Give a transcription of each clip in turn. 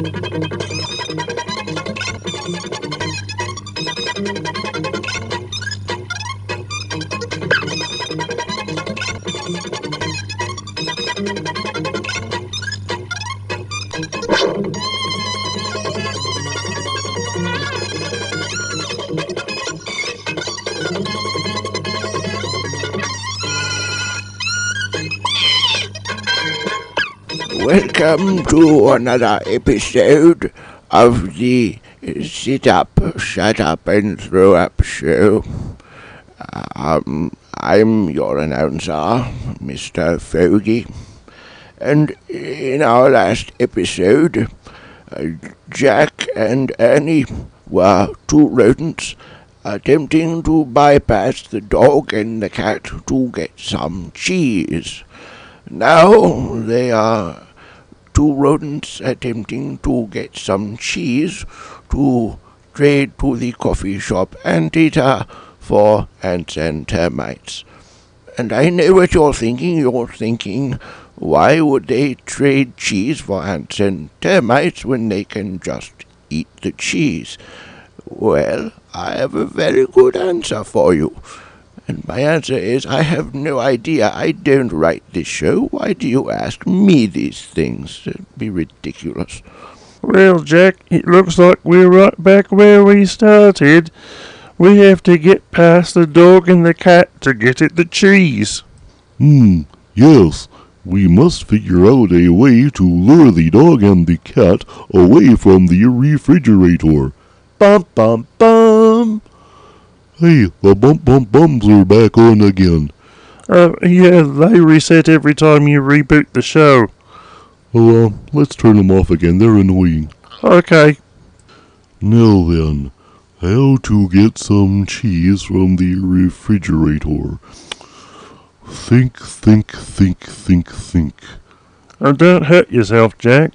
Welcome to another episode of the Sit Up, Shut Up and Throw Up show. I'm your announcer, Mr. Fogey, and in our last episode, Jack and Annie were two rodents attempting to bypass the dog and the cat to get some cheese. Now they are two rodents attempting to get some cheese to trade to the coffee shop Anteater for ants and termites. And I know what you're thinking. You're thinking, why would they trade cheese for ants and termites when they can just eat the cheese? Well, I have a very good answer for you. And my answer is, I have no idea. I don't write this show. Why do you ask me these things? It'd be ridiculous. Well, Jack, it looks like we're right back where we started. We have to get past the dog and the cat to get at the cheese. Yes. We must figure out a way to lure the dog and the cat away from the refrigerator. Bum, bum, bum. Hey, the bump-bump-bums are back on again. Yeah, they reset every time you reboot the show. Oh, let's turn them off again. They're annoying. Okay. Now then, how to get some cheese from the refrigerator? Think. Don't hurt yourself, Jack.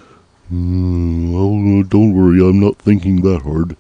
Oh, don't worry, I'm not thinking that hard.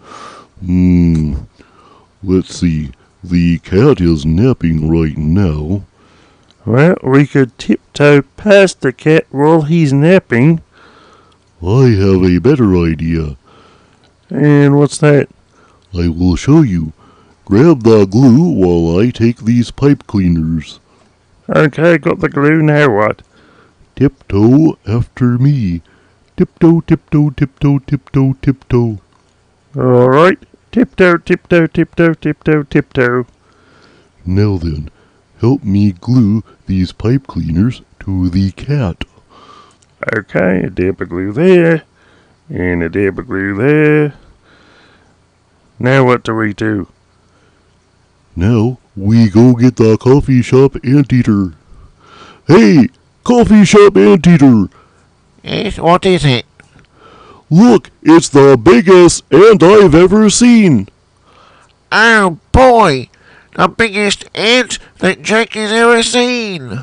Let's see. The cat is napping right now. Well, we could tiptoe past the cat while he's napping. I have a better idea. And what's that? I will show you. Grab the glue while I take these pipe cleaners. Okay, got the glue, now what? Tiptoe after me. Tiptoe, tiptoe, tiptoe, tiptoe, tiptoe. All right. Tiptoe, tiptoe, tiptoe, tiptoe, tiptoe. Now then, help me glue these pipe cleaners to the cat. Okay, a dab of glue there, and a dab of glue there. Now what do we do? Now we go get the coffee shop Anteater. Hey, coffee shop Anteater! Yes, what is it? Look, it's the biggest ant I've ever seen. Oh boy, the biggest ant that Jack has ever seen.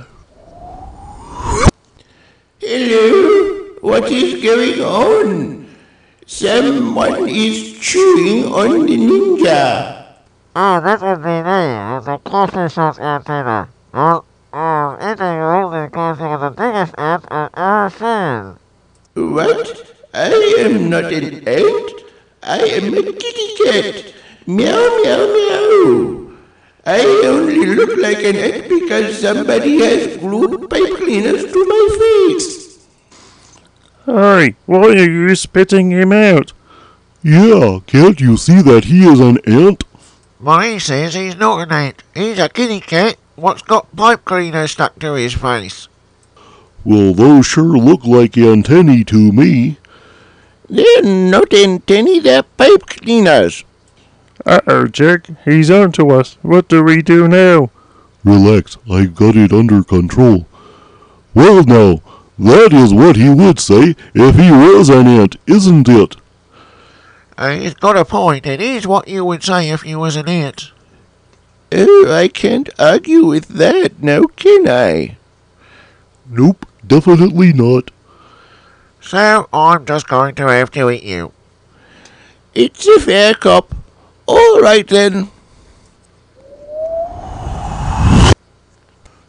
Hello, what is going on? Someone is chewing on the ninja. Oh, that would be me, the coffee shop Anteater. Eating all the coffee of the biggest ant I've ever seen. What? I am not an ant. I am a kitty cat. Meow, meow, meow. I only look like an ant because somebody has glued pipe cleaners to my face. Hey, why are you spitting him out? Yeah, can't you see that he is an ant? Well, he says he's not an ant. He's a kitty cat what's got pipe cleaners stuck to his face. Well, those sure look like antennae to me. They're not antennae, they're pipe cleaners. Uh-oh, Jack, he's on to us. What do we do now? Relax, I've got it under control. Well now, that is what he would say if he was an ant, isn't it? He's got a point. It is what you would say if you was an ant. Oh, I can't argue with that, now can I? Nope, definitely not. So I'm just going to have to eat you. It's a fair cop. All right then.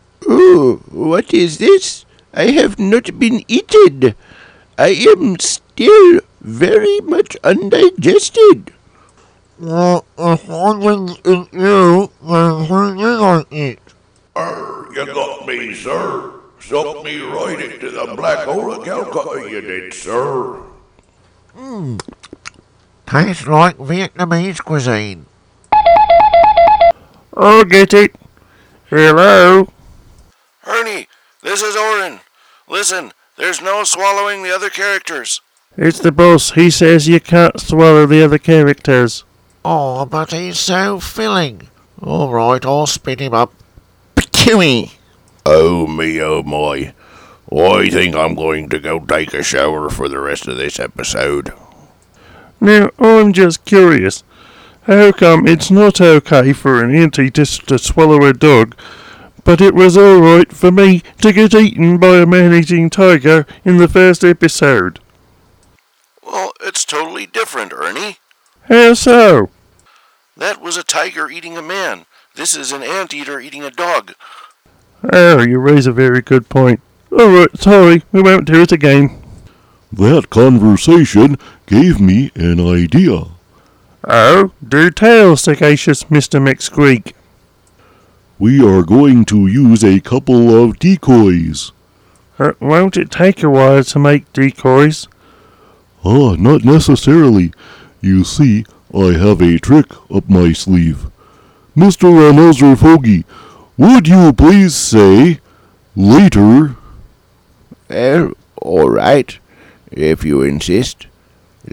Oh, what is this? I have not been eaten. I am still very much undigested. Well, if I didn't eat you, then who did I eat? You got me, sir. Sucked me right into the black hole of Calcutta, you did, sir. Tastes like Vietnamese cuisine. I'll get it. Hello? Ernie, this is Orin. Listen, there's no swallowing the other characters. It's the boss. He says you can't swallow the other characters. Oh, but he's so filling. All right, I'll spit him up. Chewy. Oh me, oh my. I think I'm going to go take a shower for the rest of this episode. Now, I'm just curious. How come it's not okay for an anti-test to swallow a dog, but it was alright for me to get eaten by a man-eating tiger in the first episode? Well, it's totally different, Ernie. How so? That was a tiger eating a man. This is an anteater eating a dog. Oh, you raise a very good point. Alright, sorry, we won't do it again. That conversation gave me an idea. Oh, do tell, sagacious Mr. McSqueak. We are going to use a couple of decoys. Won't it take a while to make decoys? Not necessarily. You see, I have a trick up my sleeve. Mr. Another Fogey, would you please say, later? Well, all right, if you insist. Later. ...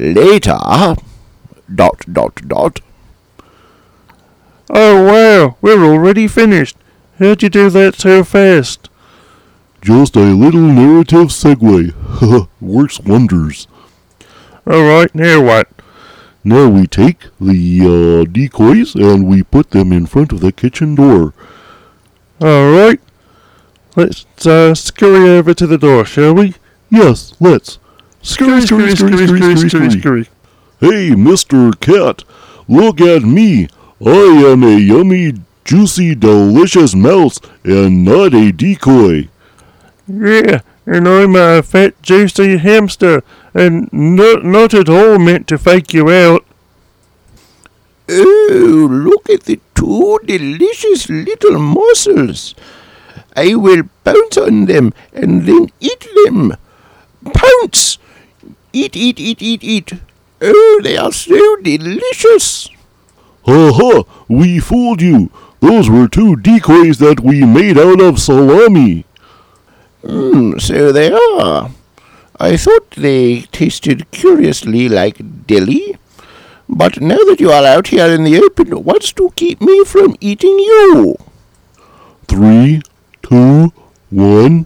Oh wow, we're already finished. How'd you do that so fast? Just a little narrative segue. Works wonders. Alright, now what? Now we take the decoys and we put them in front of the kitchen door. Alright. Let's scurry over to the door, shall we? Yes, let's. Scurry, scurry, scurry, scurry, scurry, scurry. Hey, Mr. Cat, look at me. I am a yummy, juicy, delicious mouse and not a decoy. Yeah, and I'm a fat, juicy hamster, and not at all meant to fake you out. Oh, look at the two delicious little morsels. I will pounce on them and then eat them. Pounce! Eat, eat, eat, eat, eat. Oh, they are so delicious. Ha ha, we fooled you. Those were two decoys that we made out of salami. So they are. I thought they tasted curiously like deli. But now that you are out here in the open, what's to keep me from eating you? 3, 2, 1.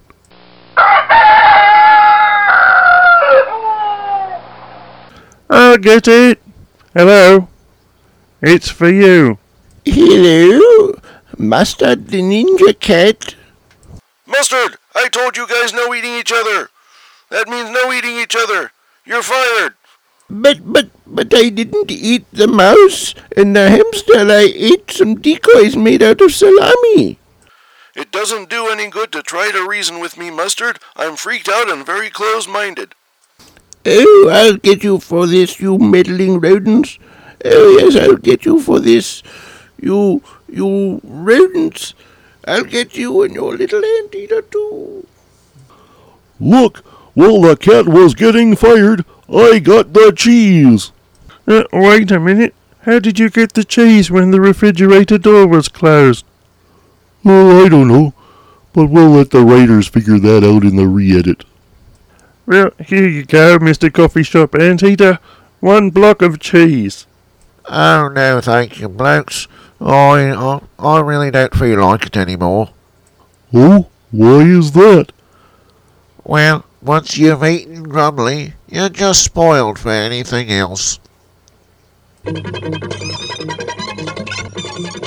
I'll get it. Hello. It's for you. Hello, Mustard the Ninja Cat. Mustard, I told you guys no eating each other. That means no eating each other. You're fired. But I didn't eat the mouse and the hamster. I ate some decoys made out of salami. It doesn't do any good to try to reason with me, Mustard. I'm freaked out and very close-minded. Oh, I'll get you for this, you meddling rodents. Oh, yes, I'll get you for this, you rodents. I'll get you and your little anteater too. Look, while the cat was getting fired, I got the cheese. Wait a minute. How did you get the cheese when the refrigerator door was closed? Well, I don't know, but we'll let the writers figure that out in the re-edit. Well, here you go, Mr. Coffee Shop Anteater. 1 block of cheese. Oh no, thank you, blokes. I really don't feel like it anymore. Oh, why is that? Well, once you've eaten Grumbly, you're just spoiled for anything else.